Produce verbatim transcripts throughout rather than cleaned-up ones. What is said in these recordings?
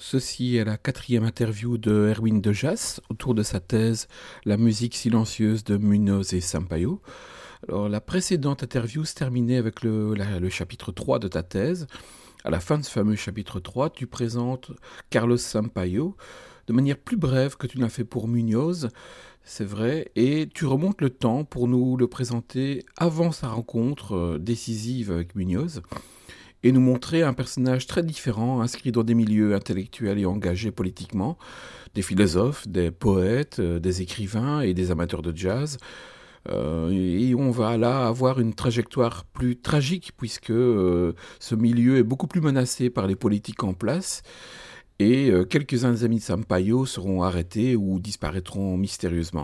Ceci est la quatrième interview de Erwin de Jas autour de sa thèse La musique silencieuse de Munoz et Sampaio. Alors, la précédente interview se terminait avec le, la- le chapitre trois de ta thèse. À la fin de ce fameux chapitre trois, tu présentes Carlos Sampaio de manière plus brève que tu n'as fait pour Munoz, c'est vrai, et tu remontes le temps pour nous le présenter avant sa rencontre euh, décisive avec Munoz et nous montrer un personnage très différent, inscrit dans des milieux intellectuels et engagés politiquement, des philosophes, des poètes, euh, des écrivains et des amateurs de jazz. Euh, et on va là avoir une trajectoire plus tragique, puisque euh, ce milieu est beaucoup plus menacé par les politiques en place, et euh, quelques-uns des amis de Sampaio seront arrêtés ou disparaîtront mystérieusement.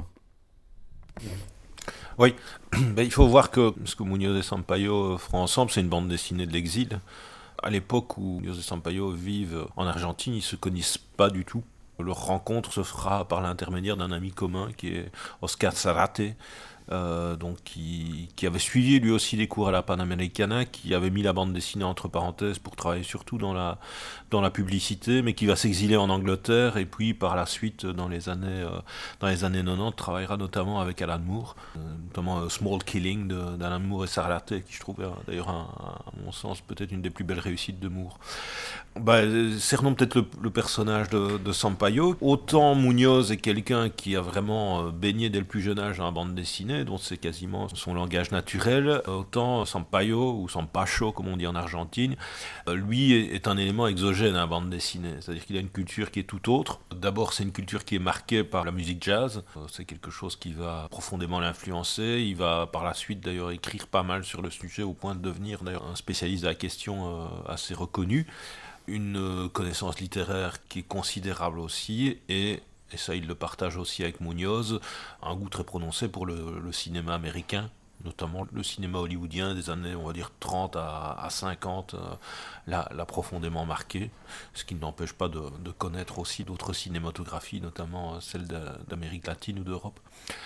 Oui, ben, il faut voir que ce que Munoz et Sampaio feront ensemble, c'est une bande dessinée de l'exil. À l'époque où Munoz et Sampaio vivent en Argentine, ils ne se connaissent pas du tout. Leur rencontre se fera par l'intermédiaire d'un ami commun qui est Oscar Zarate, euh, donc qui, qui avait suivi lui aussi des cours à la Panamericana, qui avait mis la bande dessinée entre parenthèses pour travailler surtout dans la, dans la publicité, mais qui va s'exiler en Angleterre et puis par la suite dans les années, euh, dans les années quatre-vingt-dix travaillera notamment avec Alan Moore, euh, notamment euh, Small Killing de- d'Alan Moore et Sarah qui je trouve euh, d'ailleurs un- un- à mon sens peut-être une des plus belles réussites de Moore. Bah, euh, cernons peut-être le, le personnage de, de Sampaio. Autant Munoz est quelqu'un qui a vraiment euh, baigné dès le plus jeune âge dans la bande dessinée, dont c'est quasiment son langage naturel, autant Sampaio, ou Sampacho comme on dit en Argentine, euh, lui est, est un élément exogène à la bande dessinée. C'est-à-dire qu'il a une culture qui est tout autre. D'abord, c'est une culture qui est marquée par la musique jazz. Euh, C'est quelque chose qui va profondément l'influencer. Il va par la suite d'ailleurs écrire pas mal sur le sujet au point de devenir d'ailleurs un spécialiste de la question euh, assez reconnu. Une euh, connaissance littéraire qui est considérable aussi, et, et ça il le partage aussi avec Munoz, un goût très prononcé pour le, le cinéma américain, notamment le cinéma hollywoodien des années, on va dire, trente à, à cinquante, euh, l'a, l'a profondément marqué, ce qui ne n'empêche pas de, de connaître aussi d'autres cinématographies, notamment euh, celles de- d'Amérique latine ou d'Europe.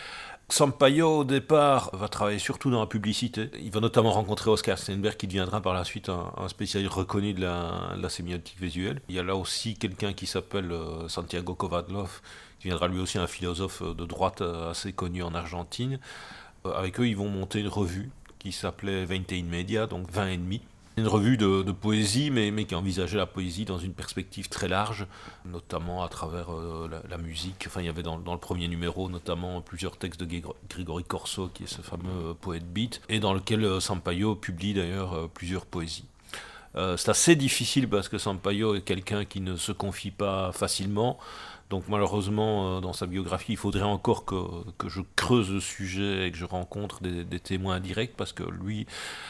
Sampaio, au départ, va travailler surtout dans la publicité. Il va notamment rencontrer Oscar Steinberg, qui deviendra par la suite un, un spécialiste reconnu de la, de la sémiotique visuelle. Il y a là aussi quelqu'un qui s'appelle euh, Santiago Kovadlov, qui deviendra lui aussi un philosophe de droite euh, assez connu en Argentine. Euh, avec eux, ils vont monter une revue qui s'appelait Vingt et un Media, donc vingt et demi. Une revue de, de poésie, mais, mais qui envisageait la poésie dans une perspective très large, notamment à travers euh, la, la musique. Enfin, il y avait dans, dans le premier numéro notamment plusieurs textes de Gégor- Grégory Corso, qui est ce fameux euh, poète beat, et dans lequel euh, Sampaio publie d'ailleurs euh, plusieurs poésies. Euh, c'est assez difficile parce que Sampaio est quelqu'un qui ne se confie pas facilement. Donc malheureusement, euh, dans sa biographie, il faudrait encore que, que je creuse le sujet et que je rencontre des, des témoins directs, parce que lui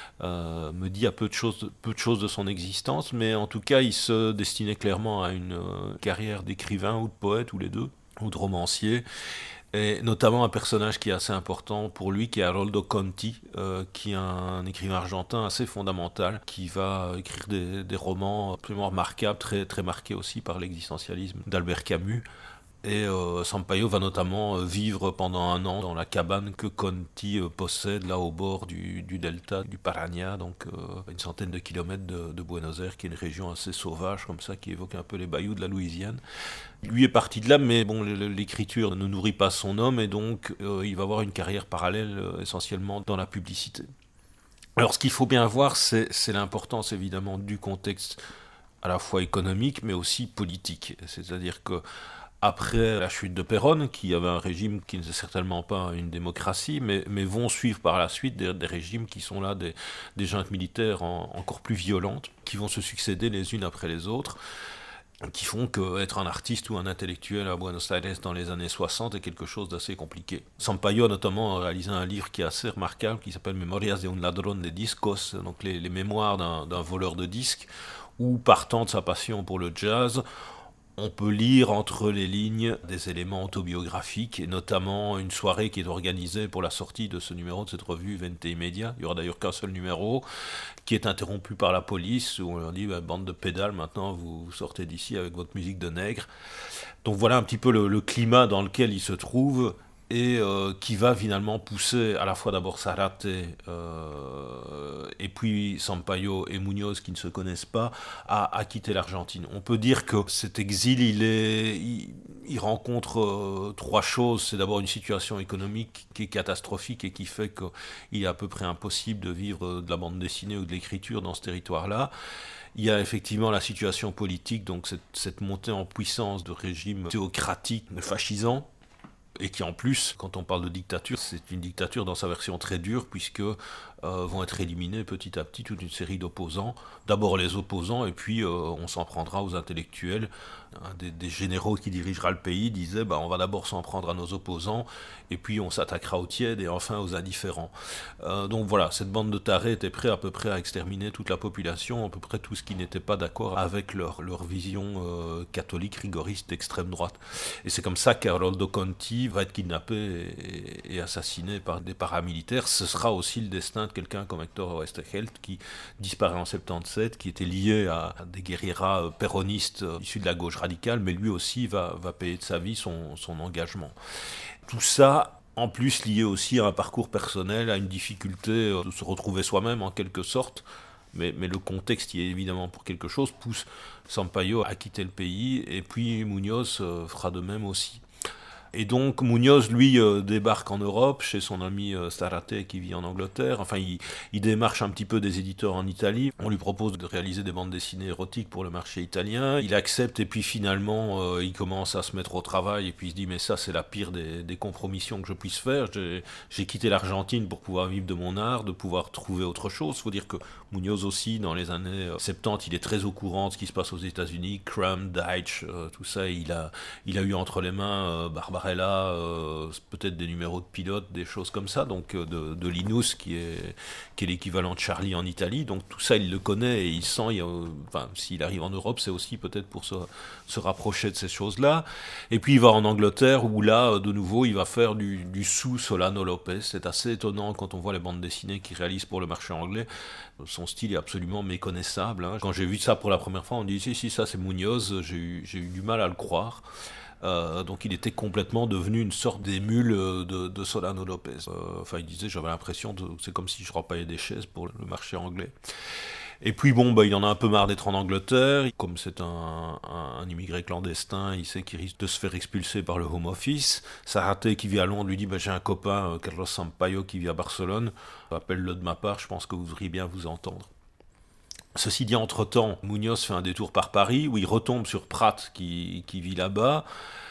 euh, me dit à peu de, choses, peu de choses de son existence, mais en tout cas, il se destinait clairement à une euh, carrière d'écrivain ou de poète, ou les deux, ou de romancier, et notamment un personnage qui est assez important pour lui, qui est Haroldo Conti, euh, qui est un écrivain argentin assez fondamental, qui va écrire des, des romans absolument remarquables, très, très marqués aussi par l'existentialisme d'Albert Camus. Et euh, Sampaio va notamment euh, vivre pendant un an dans la cabane que Conti euh, possède là au bord du, du delta du Paraná, donc euh, à une centaine de kilomètres de, de Buenos Aires, qui est une région assez sauvage comme ça, qui évoque un peu les bayous de la Louisiane. Lui est parti de là, mais bon, l'écriture ne nourrit pas son homme, et donc euh, il va avoir une carrière parallèle euh, essentiellement dans la publicité. Alors ce qu'il faut bien voir, c'est, c'est l'importance évidemment du contexte à la fois économique mais aussi politique. C'est-à-dire que après la chute de Perón, qui avait un régime qui n'est certainement pas une démocratie, mais, mais vont suivre par la suite des, des régimes qui sont là, des, des juntes militaires en- encore plus violentes, qui vont se succéder les unes après les autres, qui font qu'être un artiste ou un intellectuel à Buenos Aires dans les années soixante est quelque chose d'assez compliqué. Sampaio notamment a réalisé un livre qui est assez remarquable, qui s'appelle Memorias de un ladrón de discos, donc les, les mémoires d'un, d'un voleur de disques, où partant de sa passion pour le jazz, on peut lire entre les lignes des éléments autobiographiques, et notamment une soirée qui est organisée pour la sortie de ce numéro de cette revue Vingt et un Media. Il n'y aura d'ailleurs qu'un seul numéro, qui est interrompu par la police, où on leur dit bah, bande de pédales, maintenant vous, vous sortez d'ici avec votre musique de nègre. Donc voilà un petit peu le, le climat dans lequel il se trouve. et euh, qui va finalement pousser à la fois d'abord Zarate euh, et puis Sampaio et Muñoz qui ne se connaissent pas à, à quitter l'Argentine. On peut dire que cet exil, il, est, il, il rencontre euh, trois choses. C'est d'abord une situation économique qui est catastrophique et qui fait qu'il est à peu près impossible de vivre de la bande dessinée ou de l'écriture dans ce territoire-là. Il y a effectivement la situation politique, donc cette, cette montée en puissance de régimes théocratiques, fascisants, et qui en plus, quand on parle de dictature, c'est une dictature dans sa version très dure, puisque euh, vont être éliminés petit à petit toute une série d'opposants. D'abord les opposants, et puis euh, on s'en prendra aux intellectuels. Un des, des généraux qui dirigera le pays disait bah, on va d'abord s'en prendre à nos opposants, et puis on s'attaquera aux tièdes, et enfin aux indifférents. Euh, donc voilà, cette bande de tarés était prête à peu près à exterminer toute la population, à peu près tout ce qui n'était pas d'accord avec leur, leur vision euh, catholique rigoriste d'extrême droite. Et c'est comme ça qu'Haroldo Conti va être kidnappé et, et assassiné par des paramilitaires. Ce sera aussi le destin de quelqu'un comme Héctor Oesterheld qui disparaît en soixante-dix-sept, qui était lié à des guérillas péronistes issus de la gauche radicale, mais lui aussi va, va payer de sa vie son, son engagement. Tout ça, en plus lié aussi à un parcours personnel, à une difficulté de se retrouver soi-même en quelque sorte, mais, mais le contexte y est évidemment pour quelque chose, pousse Sampaio à quitter le pays, et puis Muñoz euh, fera de même aussi. Et donc Muñoz, lui, euh, débarque en Europe chez son ami euh, Zarate qui vit en Angleterre. Enfin, il, il démarche un petit peu des éditeurs en Italie. On lui propose de réaliser des bandes dessinées érotiques pour le marché italien. Il accepte et puis finalement, euh, il commence à se mettre au travail et puis il se dit mais ça c'est la pire des, des compromissions que je puisse faire. J'ai, j'ai quitté l'Argentine pour pouvoir vivre de mon art, de pouvoir trouver autre chose. Il faut dire que Muñoz aussi, dans les années soixante-dix, il est très au courant de ce qui se passe aux États-Unis. Crumb, Deitch, euh, tout ça, il a, il a eu entre les mains euh, Barbara Là, euh, peut-être des numéros de pilote, des choses comme ça, donc euh, de, de Linus qui est, qui est l'équivalent de Charlie en Italie, donc tout ça il le connaît et il sent, il, euh, enfin s'il arrive en Europe c'est aussi peut-être pour se, se rapprocher de ces choses-là, et puis il va en Angleterre où là de nouveau il va faire du, du sous Solano Lopez. C'est assez étonnant quand on voit les bandes dessinées qu'il réalise pour le marché anglais, son style est absolument méconnaissable, hein. Quand j'ai vu ça pour la première fois on dit si si ça c'est Muñoz, j'ai eu, j'ai eu du mal à le croire. Euh, donc il était complètement devenu une sorte d'émule de, de Solano Lopez. Euh, enfin il disait j'avais l'impression de, c'est comme si je repaillais des chaises pour le marché anglais. Et puis bon, bah, il en a un peu marre d'être en Angleterre. Comme c'est un, un, un immigré clandestin, il sait qu'il risque de se faire expulser par le Home Office. Zarate qui vit à Londres lui dit bah, j'ai un copain, Carlos Sampaio, qui vit à Barcelone. Appelle-le de ma part, je pense que vous voudriez bien vous entendre. Ceci dit, entre-temps, Muñoz fait un détour par Paris, où il retombe sur Pratt, qui, qui vit là-bas.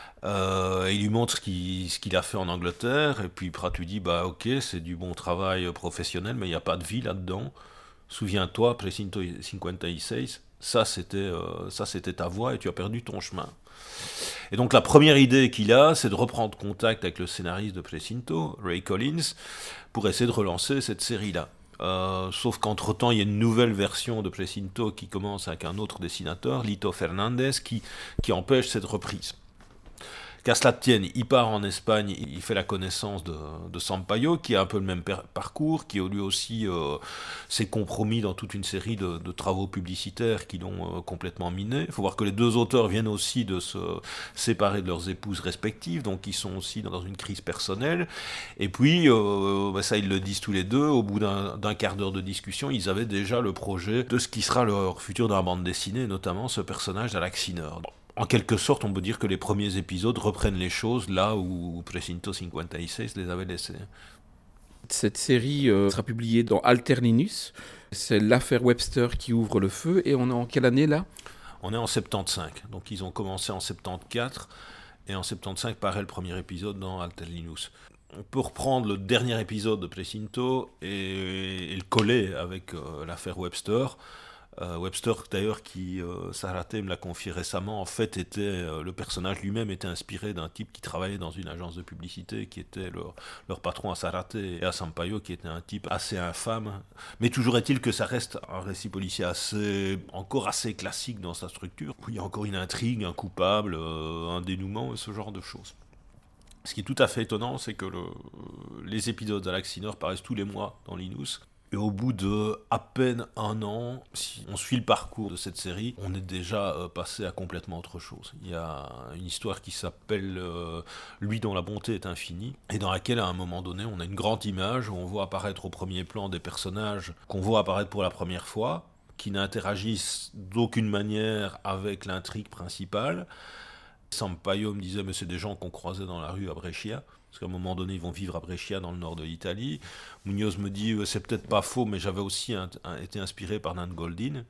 Euh, il lui montre ce qu'il, ce qu'il a fait en Angleterre, et puis Pratt lui dit, bah ok, c'est du bon travail professionnel, mais il n'y a pas de vie là-dedans. Souviens-toi, Precinto cinquante-six, ça c'était, euh, ça c'était ta voie, et tu as perdu ton chemin. Et donc la première idée qu'il a, c'est de reprendre contact avec le scénariste de Precinto, Ray Collins, pour essayer de relancer cette série-là. Euh, sauf qu'entre-temps, il y a une nouvelle version de Precinto qui commence avec un autre dessinateur, Lito Fernandez, qui, qui empêche cette reprise. Qu'à cela tienne, il part en Espagne, il fait la connaissance de, de Sampaio, qui a un peu le même per- parcours, qui lui aussi euh, s'est compromis dans toute une série de, de travaux publicitaires qui l'ont euh, complètement miné. Il faut voir que les deux auteurs viennent aussi de se séparer de leurs épouses respectives, donc ils sont aussi dans une crise personnelle. Et puis, euh, bah ça ils le disent tous les deux, au bout d'un, d'un quart d'heure de discussion, ils avaient déjà le projet de ce qui sera leur futur dans la bande dessinée, notamment ce personnage d'Alex Sinner. En quelque sorte, on peut dire que les premiers épisodes reprennent les choses là où Precinto cinquante-six les avait laissés. Cette série euh, sera publiée dans Alter Linus. C'est l'affaire Webster qui ouvre le feu. Et on est en quelle année là ? On est en soixante-quinze. Donc ils ont commencé en soixante-quatorze. Et en soixante-quinze paraît le premier épisode dans Alter Linus. On peut reprendre le dernier épisode de Precinto et, et le coller avec euh, l'affaire Webster. Euh, Webster, d'ailleurs, qui, euh, Zarate me l'a confié récemment, en fait, était, euh, le personnage lui-même était inspiré d'un type qui travaillait dans une agence de publicité, qui était leur, leur patron à Zarate et à Sampaio, qui était un type assez infâme. Mais toujours est-il que ça reste un récit policier assez, encore assez classique dans sa structure. Il y a encore une intrigue, un coupable, euh, un dénouement, et ce genre de choses. Ce qui est tout à fait étonnant, c'est que le, les épisodes d'Alex Sinner paraissent tous les mois dans Linus. Et au bout de à peine un an, si on suit le parcours de cette série, on est déjà euh, passé à complètement autre chose. Il y a une histoire qui s'appelle euh, Lui dont la bonté est infinie, et dans laquelle à un moment donné, on a une grande image où on voit apparaître au premier plan des personnages qu'on voit apparaître pour la première fois, qui n'interagissent d'aucune manière avec l'intrigue principale. Sampaio me disait, mais c'est des gens qu'on croisait dans la rue à Brescia, parce qu'à un moment donné, ils vont vivre à Brescia, dans le nord de l'Italie. Munoz me dit, c'est peut-être pas faux, mais j'avais aussi un, un, été inspiré par Nan Goldin.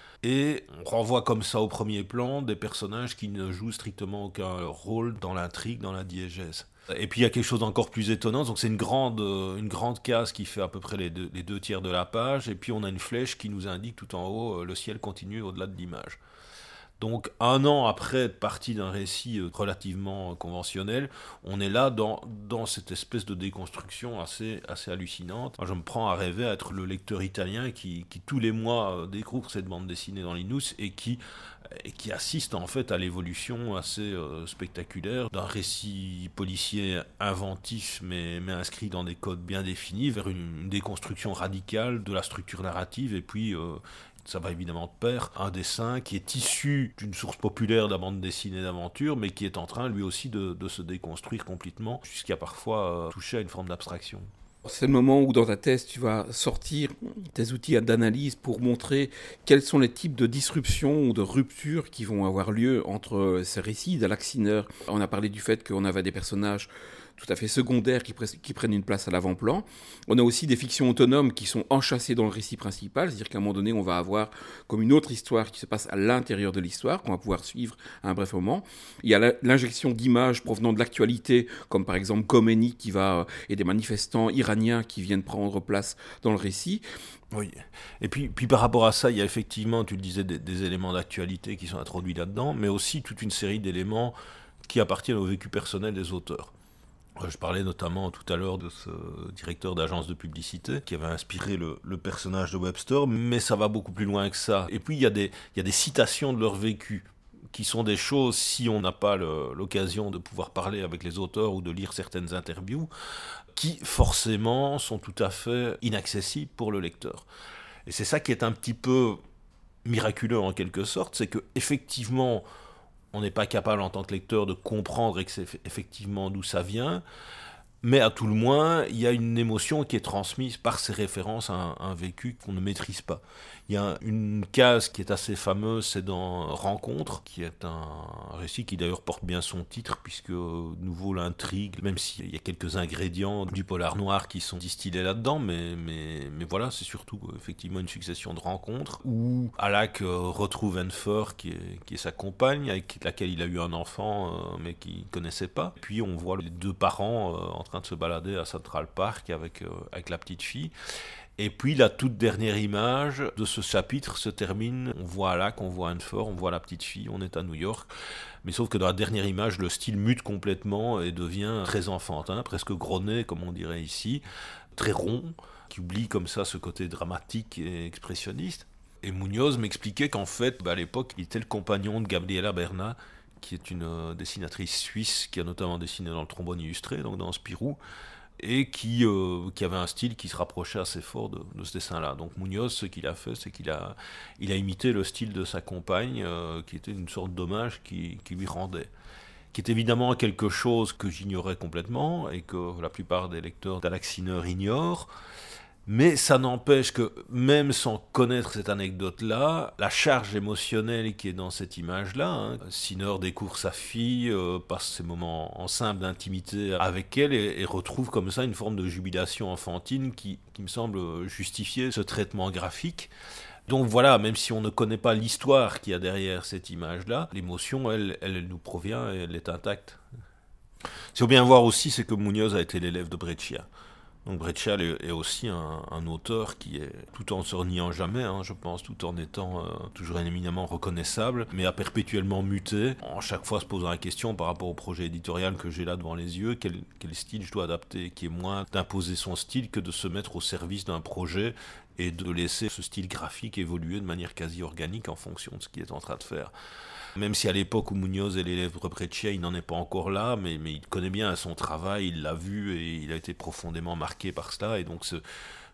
Et on renvoie comme ça au premier plan des personnages qui ne jouent strictement aucun rôle dans l'intrigue, dans la diégèse. Et puis il y a quelque chose d'encore plus étonnant, donc c'est une grande, une grande case qui fait à peu près les deux, les deux tiers de la page, et puis on a une flèche qui nous indique tout en haut, le ciel continue au-delà de l'image. Donc un an après être parti d'un récit relativement conventionnel, on est là dans, dans cette espèce de déconstruction assez, assez hallucinante. Moi, je me prends à rêver à être le lecteur italien qui, qui tous les mois découvre cette bande dessinée dans Linus et qui, et qui assiste en fait à l'évolution assez euh, spectaculaire d'un récit policier inventif mais, mais inscrit dans des codes bien définis vers une, une déconstruction radicale de la structure narrative et puis... Euh, ça va évidemment de pair, un dessin qui est issu d'une source populaire de la bande dessinée d'aventure, mais qui est en train lui aussi de, de se déconstruire complètement, jusqu'à parfois euh, toucher à une forme d'abstraction. C'est le moment où dans ta thèse tu vas sortir tes outils d'analyse pour montrer quels sont les types de disruptions ou de ruptures qui vont avoir lieu entre ces récits d'Alaxineur. On a parlé du fait qu'on avait des personnages tout à fait secondaires qui, pre- qui prennent une place à l'avant-plan. On a aussi des fictions autonomes qui sont enchâssées dans le récit principal, c'est-à-dire qu'à un moment donné, on va avoir comme une autre histoire qui se passe à l'intérieur de l'histoire, qu'on va pouvoir suivre à un bref moment. Il y a la, l'injection d'images provenant de l'actualité, comme par exemple Khomeini qui va, et des manifestants iraniens qui viennent prendre place dans le récit. Oui, et puis, puis par rapport à ça, il y a effectivement, tu le disais, des, des éléments d'actualité qui sont introduits là-dedans, mais aussi toute une série d'éléments qui appartiennent au vécu personnel des auteurs. Je parlais notamment tout à l'heure de ce directeur d'agence de publicité qui avait inspiré le, le personnage de Webster, mais ça va beaucoup plus loin que ça. Et puis il y a des, il y a des citations de leur vécu, qui sont des choses, si on n'a pas le, l'occasion de pouvoir parler avec les auteurs ou de lire certaines interviews, qui forcément sont tout à fait inaccessibles pour le lecteur. Et c'est ça qui est un petit peu miraculeux en quelque sorte, c'est que effectivement on n'est pas capable en tant que lecteur de comprendre effectivement d'où ça vient, mais à tout le moins, il y a une émotion qui est transmise par ces références à un, à un vécu qu'on ne maîtrise pas. Il y a une case qui est assez fameuse, c'est dans Rencontre, qui est un récit qui d'ailleurs porte bien son titre, puisque de nouveau l'intrigue, même s'il y a quelques ingrédients du polar noir qui sont distillés là-dedans, mais, mais, mais voilà, c'est surtout effectivement une succession de rencontres, où Alak retrouve Enfer, qui est, qui est sa compagne, avec laquelle il a eu un enfant, mais qu'il ne connaissait pas. Puis on voit les deux parents en train de se balader à Central Park avec, avec la petite fille. Et puis la toute dernière image de ce chapitre se termine, on voit Alak, on voit Enfer, on voit la petite fille, on est à New York, mais sauf que dans la dernière image, le style mute complètement et devient très enfantin, presque gros nez comme on dirait ici, très rond, qui oublie comme ça ce côté dramatique et expressionniste. Et Munoz m'expliquait qu'en fait, bah à l'époque, il était le compagnon de Gabriela Bernat, qui est une euh, dessinatrice suisse qui a notamment dessiné dans le Trombone illustré, donc dans Spirou, et qui, euh, qui avait un style qui se rapprochait assez fort de, de ce dessin-là. Donc Munoz, ce qu'il a fait, c'est qu'il a, il a imité le style de sa compagne, euh, qui était une sorte d'hommage qui, qui lui rendait. Qui est évidemment quelque chose que j'ignorais complètement, et que la plupart des lecteurs d'Alaxineur ignorent, mais ça n'empêche que, même sans connaître cette anecdote-là, la charge émotionnelle qui est dans cette image-là, hein, Sinner découvre sa fille, euh, passe ses moments en simple d'intimité avec elle et, et retrouve comme ça une forme de jubilation enfantine qui, qui me semble justifier ce traitement graphique. Donc voilà, même si on ne connaît pas l'histoire qu'il y a derrière cette image-là, l'émotion, elle, elle, elle nous provient et elle est intacte. Ce qu'il faut bien voir aussi, c'est que Munoz a été l'élève de Breccia. Donc Breccia est aussi un, un auteur qui est, tout en se reniant jamais, hein, je pense, tout en étant euh, toujours éminemment reconnaissable, mais a perpétuellement muté, en chaque fois se posant la question par rapport au projet éditorial que j'ai là devant les yeux, quel, quel style je dois adapter, qui est moins d'imposer son style que de se mettre au service d'un projet et de laisser ce style graphique évoluer de manière quasi organique en fonction de ce qu'il est en train de faire. Même si à l'époque où Munoz est l'élève de Breccia, il n'en est pas encore là, mais, mais il connaît bien son travail, il l'a vu et il a été profondément marqué par cela. Et donc ce,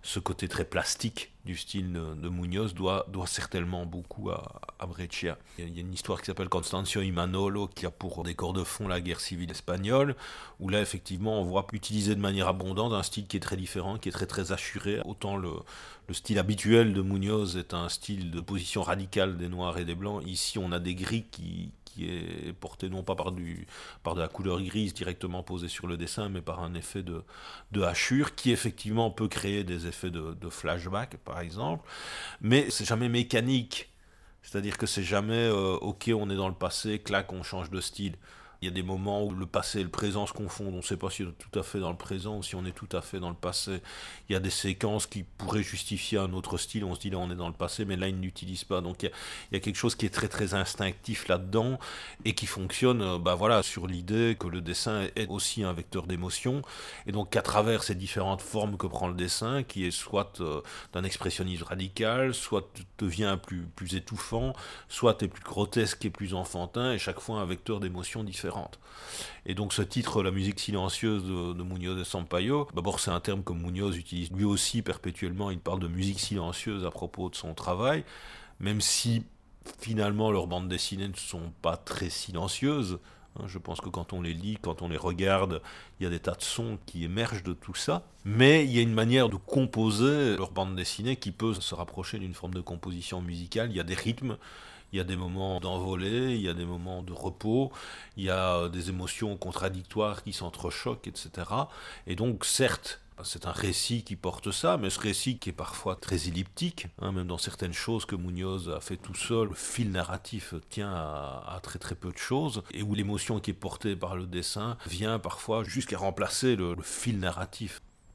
ce côté très plastique du style de, de Muñoz doit, doit certainement beaucoup à, à Breccia. Il y, a, il y a une histoire qui s'appelle Constancio y Manolo, qui a pour décor de fond la guerre civile espagnole, où là effectivement on voit utiliser de manière abondante un style qui est très différent, qui est très très assuré. Autant le, le style habituel de Muñoz est un style de position radicale des noirs et des blancs, ici on a des gris qui... qui est porté non pas par, du, par de la couleur grise directement posée sur le dessin, mais par un effet de, de hachure, qui effectivement peut créer des effets de, de flashback, par exemple, mais c'est jamais mécanique, c'est-à-dire que c'est jamais euh, ok, on est dans le passé, clac, on change de style. Il y a des moments où le passé et le présent se confondent, on ne sait pas si on est tout à fait dans le présent ou si on est tout à fait dans le passé. Il y a des séquences qui pourraient justifier un autre style, on se dit là on est dans le passé, mais là ils n'utilisent pas. Donc il y, a, il y a quelque chose qui est très très instinctif là-dedans et qui fonctionne euh, bah voilà, sur l'idée que le dessin est aussi un vecteur d'émotion, et donc qu'à travers ces différentes formes que prend le dessin, qui est soit euh, d'un expressionnisme radical, soit devient plus, plus étouffant, soit est plus grotesque et plus enfantin, et chaque fois un vecteur d'émotion différent. Et donc ce titre, la musique silencieuse de, de Muñoz de Sampaio, d'abord c'est un terme que Muñoz utilise lui aussi perpétuellement, il parle de musique silencieuse à propos de son travail, même si finalement leurs bandes dessinées ne sont pas très silencieuses. Je pense que quand on les lit, quand on les regarde, il y a des tas de sons qui émergent de tout ça, mais il y a une manière de composer leur bande dessinée qui peut se rapprocher d'une forme de composition musicale. Il y a des rythmes, il y a des moments d'envolée, il y a des moments de repos, il y a des émotions contradictoires qui s'entrechoquent, et cetera. Et donc, certes, c'est un récit qui porte ça, mais ce récit qui est parfois très elliptique, hein, même dans certaines choses que Muñoz a fait tout seul, le fil narratif tient à, à très très peu de choses, et où l'émotion qui est portée par le dessin vient parfois jusqu'à remplacer le, le fil narratif.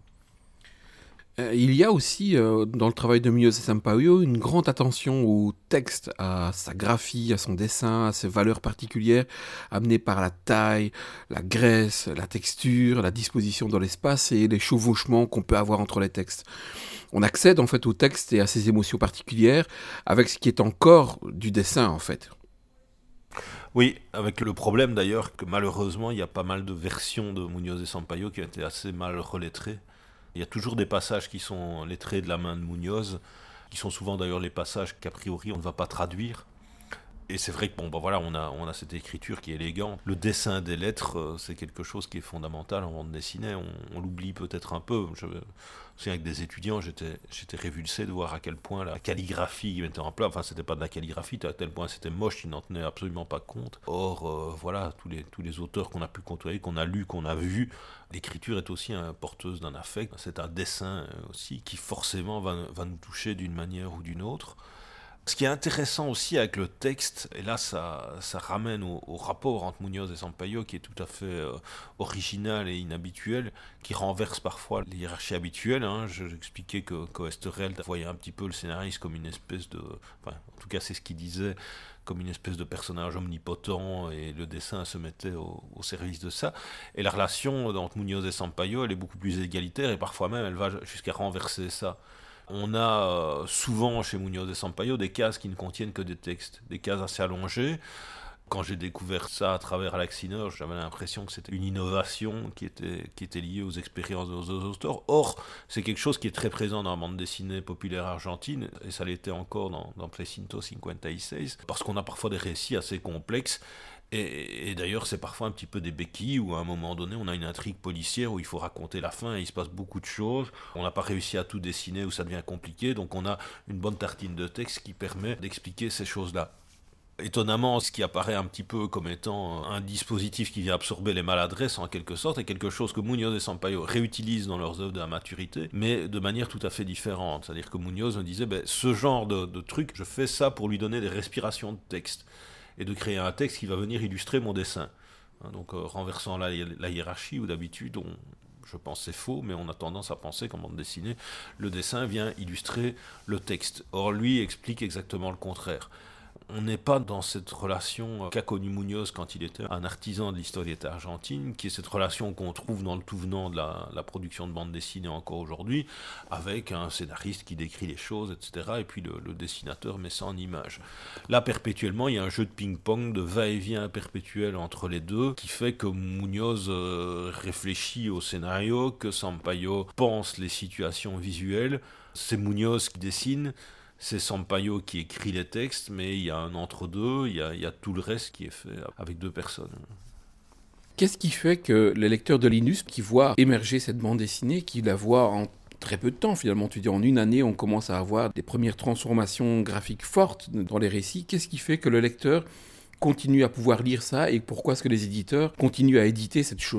Il y a aussi, euh, dans le travail de Muñoz et Sampaio, une grande attention au texte, à sa graphie, à son dessin, à ses valeurs particulières, amenées par la taille, la graisse, la texture, la disposition dans l'espace et les chevauchements qu'on peut avoir entre les textes. On accède en fait au texte et à ses émotions particulières avec ce qui est encore du dessin en fait. Oui, avec le problème d'ailleurs que malheureusement il y a pas mal de versions de Muñoz et Sampaio qui ont été assez mal relettrées. Il y a toujours des passages qui sont lettrés de la main de Muñoz, qui sont souvent d'ailleurs les passages qu'a priori on ne va pas traduire. Et c'est vrai que bon, bah voilà, on a, on a cette écriture qui est élégante. Le dessin des lettres, c'est quelque chose qui est fondamental en bande dessinée. On, on l'oublie peut-être un peu. Je me souviens avec des étudiants, j'étais, j'étais révulsé de voir à quel point la calligraphie était en place. Enfin, c'était pas de la calligraphie, à tel point c'était moche, ils n'en tenaient absolument pas compte. Or, euh, voilà, tous les, tous les auteurs qu'on a pu côtoyer, qu'on a lus, qu'on a vus, l'écriture est aussi hein, porteuse d'un affect. C'est un dessin aussi qui forcément va, va nous toucher d'une manière ou d'une autre. Ce qui est intéressant aussi avec le texte, et là ça, ça ramène au, au rapport entre Muñoz et Sampaio qui est tout à fait euh, original et inhabituel, qui renverse parfois les hiérarchies habituelles. Hein. Je, j'expliquais que Oesterheld voyait un petit peu le scénariste comme une espèce de... Enfin, en tout cas c'est ce qu'il disait, comme une espèce de personnage omnipotent, et le dessin se mettait au, au service de ça. Et la relation entre Muñoz et Sampaio, elle est beaucoup plus égalitaire, et parfois même elle va jusqu'à renverser ça. On a euh, souvent chez Muñoz et Sampaio des cases qui ne contiennent que des textes, des cases assez allongées. Quand j'ai découvert ça à travers Alaxiner, j'avais l'impression que c'était une innovation qui était, qui était liée aux expériences de nos auteurs. Or, c'est quelque chose qui est très présent dans la bande dessinée populaire argentine, et ça l'était encore dans, dans Precinto cinquante-six, parce qu'on a parfois des récits assez complexes. Et, et d'ailleurs, c'est parfois un petit peu des béquilles où à un moment donné, on a une intrigue policière où il faut raconter la fin et il se passe beaucoup de choses. On n'a pas réussi à tout dessiner où ça devient compliqué, donc on a une bonne tartine de texte qui permet d'expliquer ces choses-là. Étonnamment, ce qui apparaît un petit peu comme étant un dispositif qui vient absorber les maladresses en quelque sorte est quelque chose que Muñoz et Sampaio réutilisent dans leurs œuvres de la maturité, mais de manière tout à fait différente. C'est-à-dire que Muñoz me disait, ben, ce genre de, de truc, je fais ça pour lui donner des respirations de texte, et de créer un texte qui va venir illustrer mon dessin. Donc euh, renversant la, la hiérarchie, où d'habitude, on, je pense c'est faux, mais on a tendance à penser qu'en bande dessinée, le dessin vient illustrer le texte. Or lui explique exactement le contraire. On n'est pas dans cette relation qu'a connue Muñoz quand il était un artisan de l'historietta argentine, qui est cette relation qu'on trouve dans le tout venant de la, la production de bande dessinée encore aujourd'hui, avec un scénariste qui décrit les choses, et cetera, et puis le, le dessinateur met ça en image. Là, perpétuellement, il y a un jeu de ping-pong, de va-et-vient perpétuel entre les deux, qui fait que Muñoz euh, réfléchit au scénario, que Sampaio pense les situations visuelles, c'est Muñoz qui dessine, c'est Sampaio qui écrit les textes, mais il y a un entre-deux, il y a, il y a tout le reste qui est fait avec deux personnes. Qu'est-ce qui fait que le lecteur de Linus, qui voit émerger cette bande dessinée, qui la voit en très peu de temps finalement, tu dis en une année, on commence à avoir des premières transformations graphiques fortes dans les récits, qu'est-ce qui fait que le lecteur continue à pouvoir lire ça et pourquoi est-ce que les éditeurs continuent à éditer cette chose ?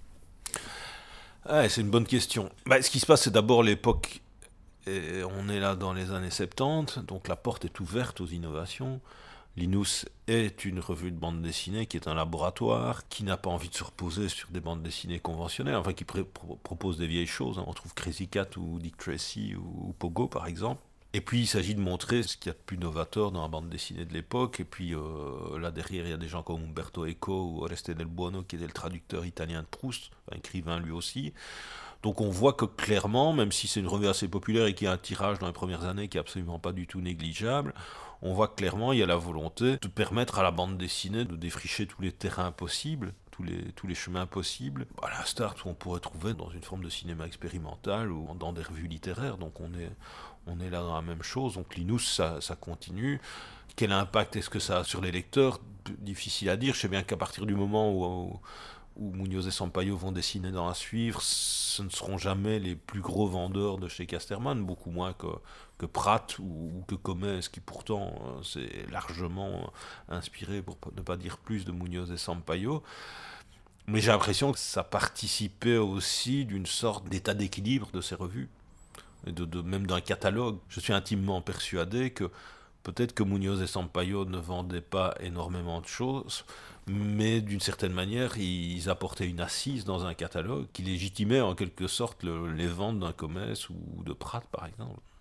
Ah, c'est une bonne question. Bah, ce qui se passe, c'est d'abord l'époque. Et on est là dans les années soixante-dix, donc la porte est ouverte aux innovations. Linus est une revue de bande dessinée qui est un laboratoire, qui n'a pas envie de se reposer sur des bandes dessinées conventionnelles, enfin qui pré- pro- propose des vieilles choses. On trouve Crazy Cat ou Dick Tracy ou, ou Pogo par exemple. Et puis il s'agit de montrer ce qu'il y a de plus novateur dans la bande dessinée de l'époque. Et puis euh, là derrière, il y a des gens comme Umberto Eco ou Oreste del Buono, qui était le traducteur italien de Proust, un écrivain lui aussi. Donc on voit que clairement, même si c'est une revue assez populaire et qu'il y a un tirage dans les premières années qui est absolument pas du tout négligeable, on voit clairement il y a la volonté de permettre à la bande dessinée de défricher tous les terrains possibles, tous les, tous les chemins possibles, à l'instar qu'on pourrait trouver dans une forme de cinéma expérimental ou dans des revues littéraires. Donc on est, on est là dans la même chose. Donc Linus, ça, ça continue. Quel impact est-ce que ça a sur les lecteurs ? Difficile à dire. Je sais bien qu'à partir du moment où... où où Muñoz et Sampaio vont dessiner dans la suivre, ce ne seront jamais les plus gros vendeurs de chez Casterman, beaucoup moins que, que Pratt ou, ou que Comès, qui pourtant euh, s'est largement inspiré, pour ne pas dire plus, de Muñoz et Sampaio. Mais j'ai l'impression que ça participait aussi d'une sorte d'état d'équilibre de ces revues, et de, de, même d'un catalogue. Je suis intimement persuadé que peut-être que Muñoz et Sampaio ne vendaient pas énormément de choses, mais d'une certaine manière, ils apportaient une assise dans un catalogue qui légitimait en quelque sorte le, les ventes d'un Comès ou de Pratt, par exemple.